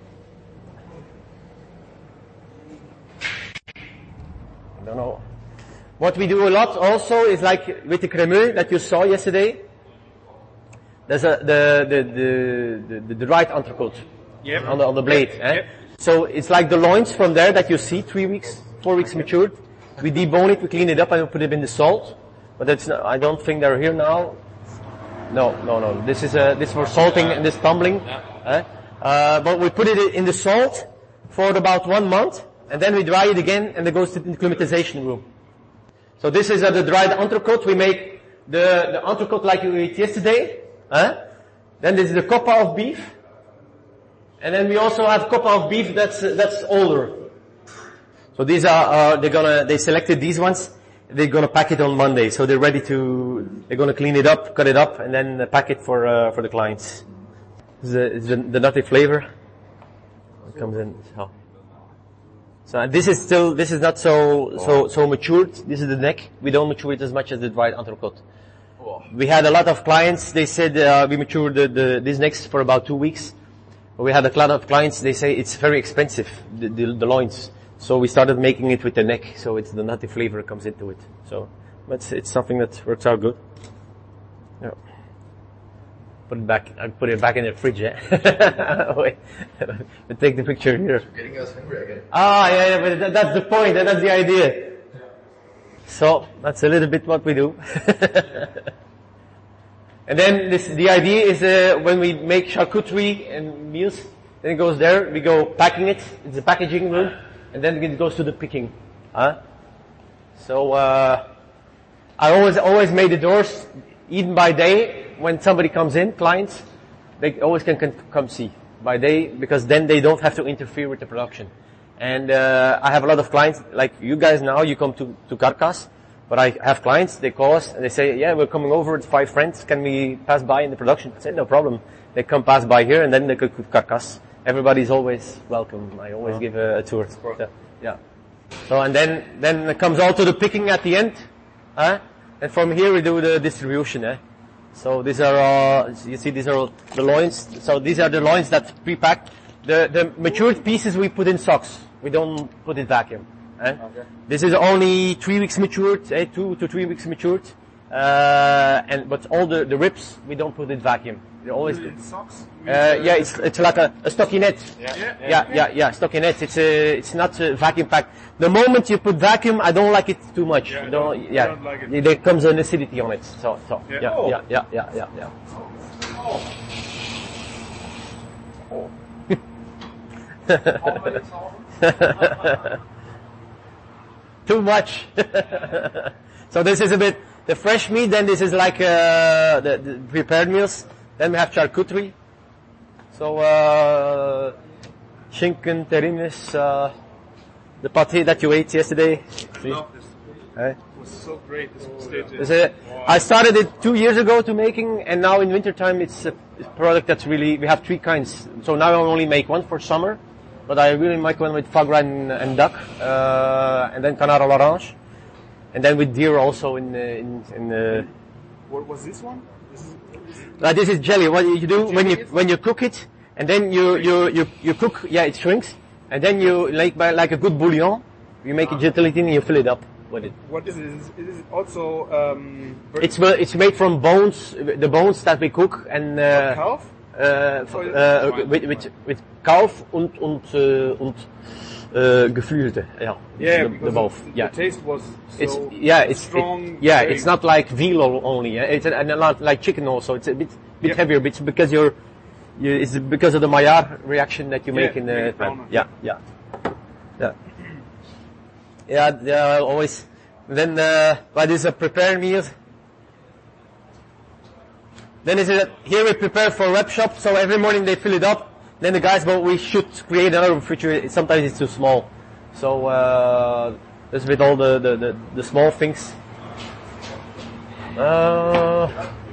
I don't know. What we do a lot also is like with the cremeux that you saw yesterday. There's a, the, the, the, the, the dried entrecote. Yep. On the, on the blade. Yep. Eh? Yep. So it's like the loins from there that you see, three weeks, four weeks matured. We debone it, we clean it up, and we put it in the salt. But that's not, I don't think they're here now. No, no, no. This is a, this for salting and this tumbling. Eh? Uh, but we put it in the salt for about one month, and then we dry it again, and it goes to the climatization room. So this is uh, the dried entrecote. We make the, the entrecote like you ate yesterday. Eh? Then this is the coppa of beef. And then we also have coppa of beef that's, uh, that's older. So these are, uh, they're gonna, they selected these ones. They're gonna pack it on Monday. So they're ready to, they're gonna clean it up, cut it up, and then pack it for, uh, for the clients. This is, the, it's the, the nutty flavor. It comes in, so. So this is still, this is not so, so, so matured. This is the neck. We don't mature it as much as the dried entrecote. We had a lot of clients, they said, uh, we matured the, the, these necks for about two weeks. We had a lot of clients, they say it's very expensive, the, the, the loins. So we started making it with the neck, so it's the nutty flavor comes into it. So, but it's something that works out good. Yeah. Put it back, I put it back in the fridge, eh? Wait. But take the picture here. You're getting us hungry again. Ah, yeah, yeah, but that, that's the point, and that's the idea. So, that's a little bit what we do. And then this, the idea is, uh, when we make charcuterie and meals, then it goes there, we go packing it, it's a packaging room, and then it goes to the picking. Huh? So, uh, I always, always made the doors, even by day, when somebody comes in, clients, they always can, can come see by day, because then they don't have to interfere with the production. And, uh, I have a lot of clients, like you guys now, you come to, to Carcass, but I have clients, they call us, and they say, yeah, we're coming over, it's five friends, can we pass by in the production? I say, no problem. They come pass by here, and then they cook with Carcass. Everybody's always welcome. I always uh-huh. give a, a tour. So, yeah. So, and then, then it comes all to the picking at the end. Huh? And from here we do the distribution, eh? So these are, uh, you see these are all the loins. So these are the loins that's pre-packed. The, the matured pieces we put in socks. We don't put it vacuum. Eh? Okay. This is only three weeks matured, eh? Two to three weeks matured. Uh, and, but all the, the ribs, we don't put it vacuum. They always put it in socks? Uh, yeah, it's, it's like a, a stockinette. Yeah. Yeah, yeah, yeah, yeah, yeah stockinette. It's a, it's not a vacuum packed. The moment you put vacuum, I don't like it too much. Yeah, don't, don't, yeah. don't like it. There comes an acidity on it. So, so, yeah, yeah, oh. yeah, yeah, yeah, yeah, yeah. Oh. Too much. So this is a bit the fresh meat. Then this is like uh, the, the prepared meals. Then we have charcuterie. So uh, Schinken, terrines, uh, the pâté that you ate yesterday. Love this. Eh? It was so great. This state. It's a, I started it two years ago to making, and now in wintertime it's a product that's really, we have three kinds. So now I only make one for summer, but I really make one with foie gras and, and duck, uh, and then canard à l'orange, and then with deer also in, uh, in, in, uh, What was this one? This is, Uh, this is jelly. What you do when you when you cook it, and then you you you you cook. Yeah, it shrinks, and then you like by like a good bouillon. You make it gelatin and you fill it up with it. what is it? Is it is it also um, It's well, it's made from bones, the bones that we cook, and uh, calf? uh, f- uh, with with with Kalf und und uh, und uh, geflügelte. Yeah, Yeah, the, because the both. the Yeah. taste was so It's yeah, it's strong. it- yeah, very- it's not like veal only. Yeah? It's a, and a lot like chicken also. It's a bit bit Yeah. heavier. But it's because you're, you, it's because of the Maillard reaction that you Yeah, make in the make it pan. browner. Yeah, yeah, yeah. Yeah, yeah. Always. Then, uh, but this is a prepared meal. Then is it here we prepare for web shop. So every morning they fill it up. Then the guys, but we should create another refrigerator. Sometimes it's too small. So, uh, that's with all the, the, the, the small things. Uh,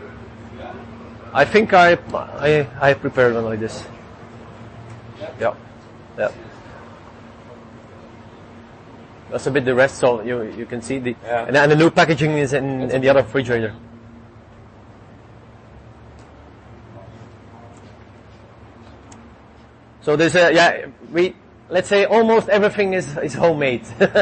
I think I, I, I prepared one like this. Yeah. Yeah. That's a bit the rest, so you, you can see the, Yeah. and, and the new packaging is in, in the other refrigerator. So there's a, yeah, we, let's say almost everything is, is homemade.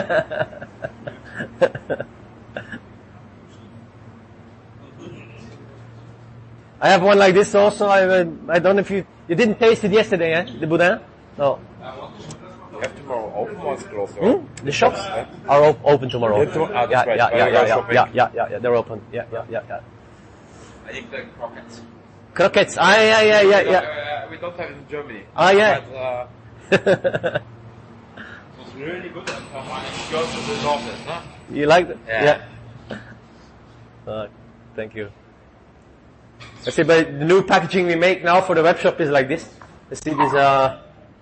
I have one like this also. I, uh, I don't know if you, you didn't taste it yesterday, eh? The boudin? No. You have tomorrow open or it's closed? Hmm? The shops are op- open tomorrow. Yeah, to- ah, yeah, that's right. yeah, yeah, While you yeah, are yeah, shopping. yeah, yeah, yeah, yeah, they're open. Yeah, yeah, yeah, yeah. I think the croquettes. Croquettes. Ah, yeah, yeah, yeah, yeah. Uh, we don't have it in Germany. Ah, yeah. But, uh, it was really good and uh, my girls will love it, huh? You like it? Yeah. Uh, thank you. I see, but the new packaging we make now for the web shop is like this. You see these, uh,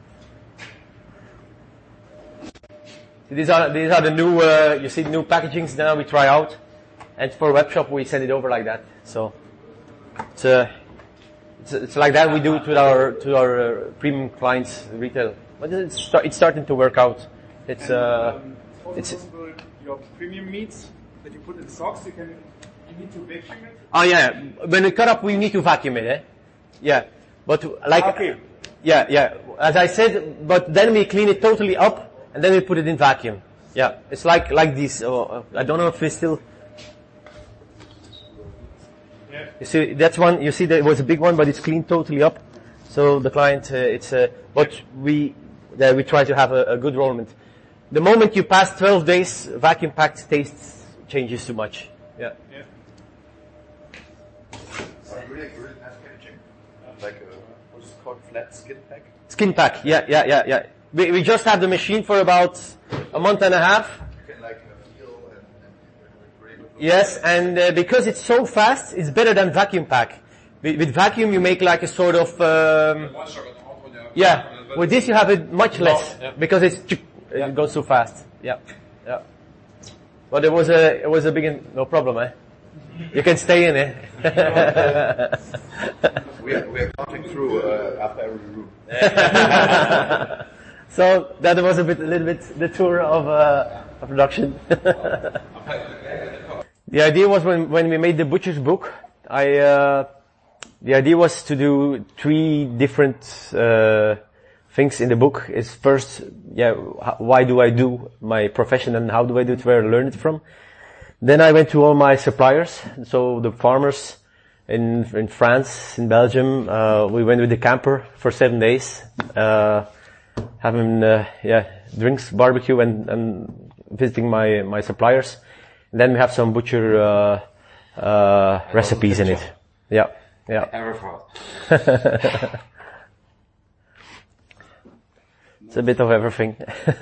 see these are, these are the new, uh, you see the new packagings now we try out. And for web shop we send it over like that. So, it's, uh, it's, it's like that we do it to our, to our uh, premium clients retail. But it's, start, it's starting to work out. It's, uh, Um, it's it's, also possible your premium meats that you put in socks. You can you need to vacuum it. oh yeah, when we cut up we need to vacuum it, eh? Yeah. But like, Okay. yeah, yeah. As I said, but then we clean it totally up and then we put it in vacuum. Yeah. It's like, like this. Oh, I don't know if we still, Yeah. you see, that's one, you see that it was a big one, but it's cleaned totally up. So the client, uh, it's, uh, but we, uh, we try to have a, a good rollment. The moment you pass twelve days, vacuum packed taste changes too much. Yeah. Yeah. Really, really nice packaging. Like a, what's it called? Flat skin pack? Skin pack, yeah, yeah, yeah, yeah. We, we just had the machine for about a month and a half. You can like uh, feel and, and really good. Yes, and uh, because it's so fast, it's better than vacuum pack. With, with vacuum, you make like a sort of, um, yeah. With this, you have it much less because it's it goes so fast. Yeah, yeah. But it was a it was a big no problem, eh? You can stay in it. We are, we are counting through uh, after every room. So that was a bit, a little bit the tour of uh, of production. The idea was when when we made the butcher's book, I uh, the idea was to do three different uh, things in the book. Is first, yeah, h- why do I do my profession and how do I do it? Where I learned it from. Then I went to all my suppliers, so the farmers in in France, in Belgium. Uh, we went with the camper for seven days, uh, having uh, yeah drinks, barbecue, and, and visiting my my suppliers. And then we have some butcher uh, uh, recipes in it. Yeah, yeah. Ever thought. It's a bit of everything.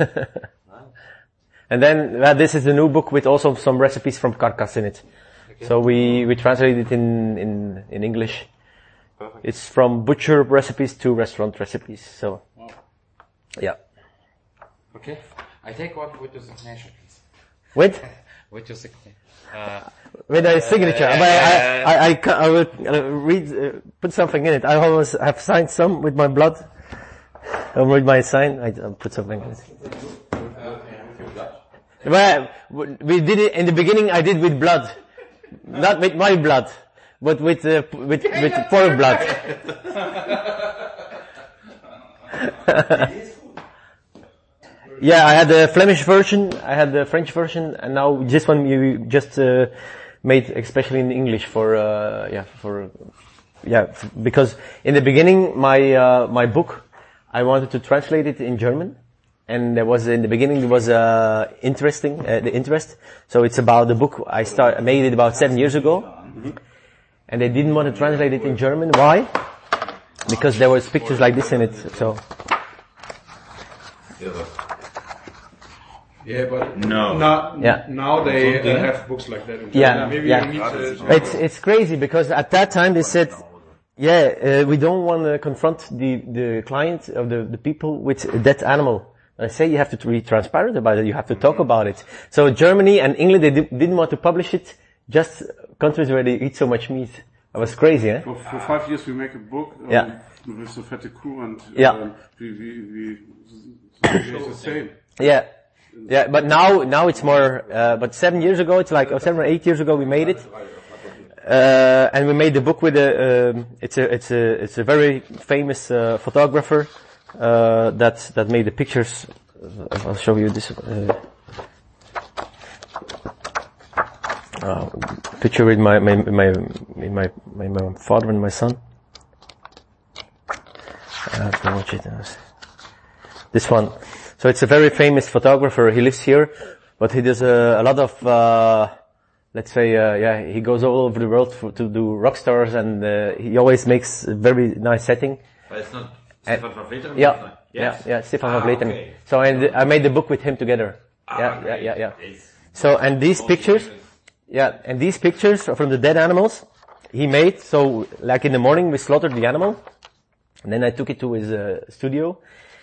And then uh, this is the new book with also some recipes from Carcass in it. Okay. So we, we translated it in, in, in English. Perfect. It's from butcher recipes to restaurant recipes. So, Wow. Yeah. Okay. I take one with your signature, please. With? With your signature. Uh, with a signature. uh, but I, uh, I, I, I, ca- I will uh, read, uh, put something in it. I always have signed some with my blood. I'll read my sign. I, I'll put something in it. Well, we did it in the beginning. I did with blood, not with my blood, but with uh, with with poor blood. Yeah, I had the Flemish version, I had the French version, and now this one you just uh, made especially in English for uh, yeah for yeah f- because in the beginning my uh, my book I wanted to translate it in German. And there was, in the beginning, there was, uh, interesting, uh, the interest. So it's about the book I start, made it about seven years ago. Mm-hmm. And they didn't want to translate it in German. Why? Because there was pictures like this in it, so. Yeah, but No. Now, Yeah. now they uh, have books like that in German. Yeah, Maybe yeah. you need to... It's, it's crazy because at that time they said, yeah, uh, we don't want to confront the, the client of the, the people with a dead animal. I say you have to be transparent about it. You have to talk about it. So Germany and England, they di- didn't want to publish it. Just countries where they eat so much meat. That was crazy, eh? For, for five years we make a book um, Yeah. with the fette Kuh and Yeah. um, we, we, we, it's the same. Yeah. Yeah, but now, now it's more, uh, but seven years ago, it's like, or seven or eight years ago we made it. Uh, and we made the book with a, um, it's a, it's a, it's a very famous, uh, photographer, uh, that, that made the pictures. I'll show you this, uh, uh picture with my, my, my, my, my, my father and my son. I have to watch it. This one. So it's a very famous photographer. He lives here, but he does a, a lot of, uh, let's say, uh, yeah, he goes all over the world for, to do rock stars, and uh, he always makes a very nice setting. But it's not And- Stefan van Vleteren? Yeah, Yes. yeah, yeah, Stefan Ah, van Vleteren. okay. So and I made the book with him together. Ah, yeah, great. yeah, yeah, yeah. It's- So and these pictures, yeah, and these pictures from the dead animals he made. So like in the morning we slaughtered the animal, and then I took it to his uh, studio.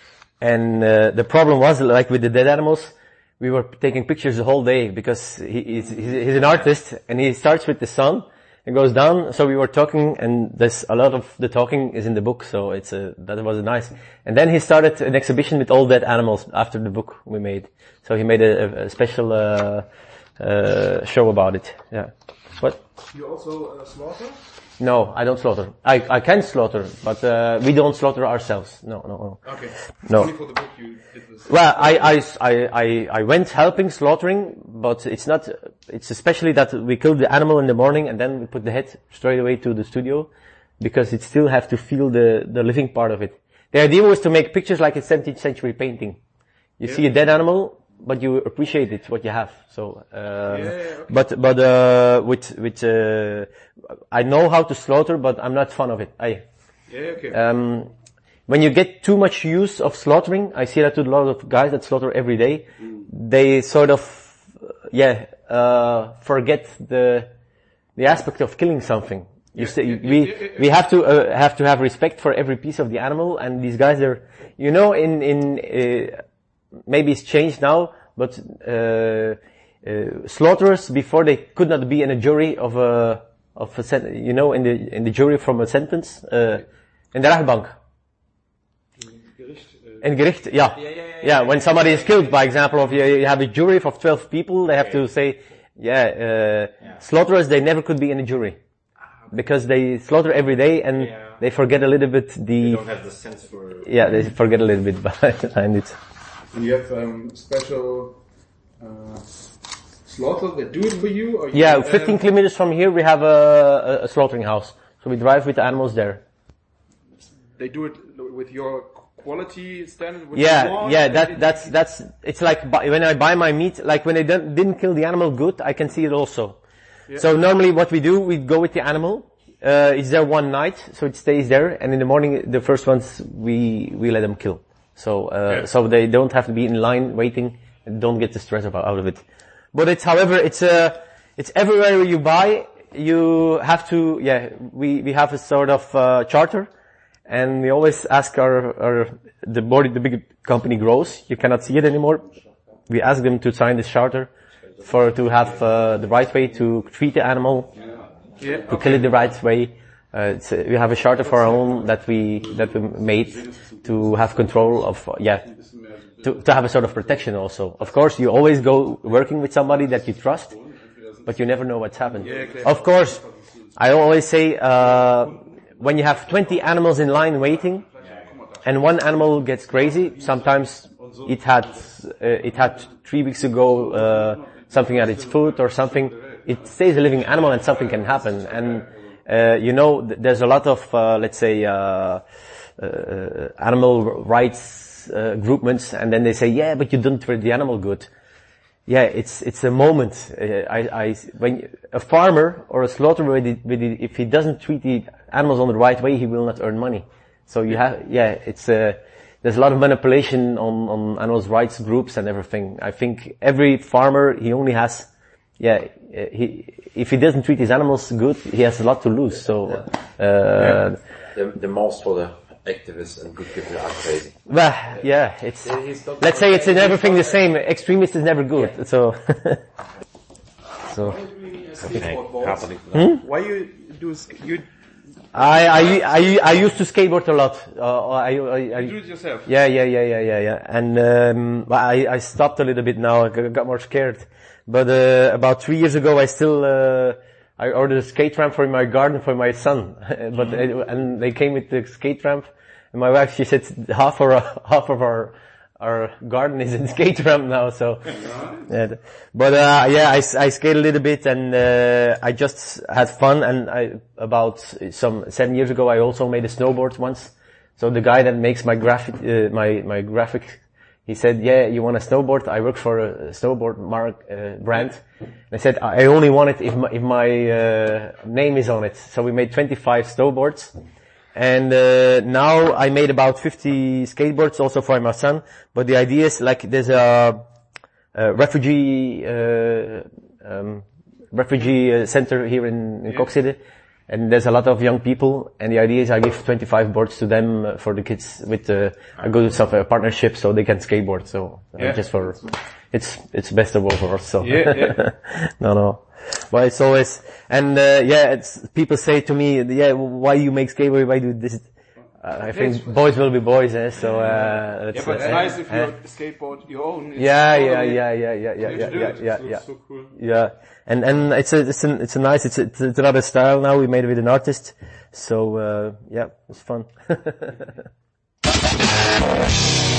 And uh, the problem was, like with the dead animals, we were taking pictures the whole day because he, he's, he's an artist, and he starts with the sun and goes down. So we were talking, and there's a lot of the talking is in the book. So it's a, that was nice. And then he started an exhibition with all dead animals after the book we made. So he made a, a special uh, uh, show about it. Yeah. What? You also uh, slaughter? No, I don't slaughter. I, I can slaughter, but uh, we don't slaughter ourselves. No, no, no. Okay. No. Only for the book you did this. Well, I, I, I, I, I went helping slaughtering, but it's not, it's especially that we kill the animal in the morning and then we put the head straight away to the studio, because it still have to feel the, the living part of it. The idea was to make pictures like a seventeenth century painting. You Yeah. see a dead animal, but you appreciate it, what you have. So, uh, Yeah, yeah, okay. but, but, uh, with, with, uh, I know how to slaughter, but I'm not fond of it. I, Yeah, okay. um, when you get too much use of slaughtering, I see that to a lot of guys that slaughter every day, they sort of, yeah, uh, forget the, the aspect of killing something. You say, we, we have to, uh, have to have respect for every piece of the animal, and these guys are, you know, in, in, uh, maybe it's changed now, but, uh, uh, slaughterers before they could not be in a jury of a, of a sen- you know, in the, in the jury from a sentence, uh, in the rechtbank. In Gericht, yeah. Yeah, yeah, yeah, yeah. When somebody is killed, by example, of you, you have a jury of twelve people, they have to say, yeah, uh, yeah. slaughterers, they never could be in a jury. Because they slaughter every day and yeah. they forget a little bit the... They don't have the sense for... Yeah, they forget a little bit behind it. And you have um, special uh, slaughter that do it for you? Or you Yeah, um, fifteen kilometers from here we have a, a, a slaughtering house. So we drive with the animals there. They do it with your quality standard? With Yeah, the lawn, yeah, and that, it- that's, that's, it's like bu- when I buy my meat, like when they don't, didn't kill the animal good, I can see it also. Yeah. So normally what we do, we go with the animal, uh, it's there one night, so it stays there, and in the morning, the first ones, we, we let them kill. So, uh, Yeah. so they don't have to be in line waiting, and don't get the stress about, out of it. But it's, however, it's, uh, it's everywhere you buy, you have to, yeah, we, we have a sort of, uh, charter, And we always ask our, our, the more the big company grows, you cannot see it anymore. We ask them to sign this charter for, to have, uh, the right way to treat the animal, Yeah, to kill it the right way. Uh, it's, uh, we have a charter for our own that we, that we made to have control of, uh, yeah, to, to have a sort of protection also. Of course, you always go working with somebody that you trust, but you never know what's happened. Of course, I always say, uh, when you have twenty animals in line waiting, and one animal gets crazy, sometimes it had, uh, it had three weeks ago, uh, something at its foot or something. It stays a living animal and something can happen. And, uh, you know, th- there's a lot of, uh, let's say, uh, uh, animal rights, uh, groupments, and then they say, yeah, but you didn't treat the animal good. Yeah, it's, it's a moment. Uh, I, I, when, a farmer or a slaughterer, with the, with the, if he doesn't treat the animals on the right way, he will not earn money. So you have, yeah, it's, uh, there's a lot of manipulation on, on animals' rights groups and everything. I think every farmer, he only has, yeah, he, if he doesn't treat his animals good, he has a lot to lose. So, uh, yeah. the, the most for the activists and good people are crazy. Well, yeah, it's, let's say it's in everything the same. Extremist is never good. Yeah. So, so. Okay. Hmm? Why you do, you, I, I, I, I used to skateboard a lot. Uh, I, I, I, you do it yourself? Yeah, yeah, yeah, yeah, yeah, yeah. And, um, I, I stopped a little bit now. I got more scared. But, uh, about three years ago, I still, uh, I ordered a skate ramp for my garden for my son. but, mm-hmm. and they came with the skate ramp. And my wife, she said half or half of our, our garden is in skate ramp now, so. Yeah. But, uh, yeah, I, I skate a little bit and, uh, I just had fun and I, about some seven years ago, I also made a snowboard once. So the guy that makes my graphic, uh, my, my graphic, he said, yeah, you want a snowboard? I work for a snowboard mark, uh, brand. And I said, I only want it if my, if my, uh, name is on it. So we made twenty-five snowboards. And, uh, now I made about fifty skateboards also for my son. But the idea is like there's a, a refugee, uh, um, refugee uh, center here in, in yeah. Cork City. And there's a lot of young people, and the idea is I give twenty-five boards to them uh, for the kids with, uh, I go to some uh, partnership so they can skateboard, so, uh, yeah. just for, it's, it's best of both worlds, so. Yeah, yeah. no, no. But it's always, and, uh, yeah, it's, people say to me, yeah, why you make skateboard, why do this? Uh, I think yes. boys will be boys, eh, so, uh, it's, yeah, but it's uh, nice if uh, you skateboard your own. It's yeah, yeah, yeah, yeah, yeah, yeah, yeah, yeah, yeah, yeah. So cool. Yeah. And, and it's a, it's a, it's a nice, it's a, it's another style now. We made it with an artist. So, uh, yeah, it's fun.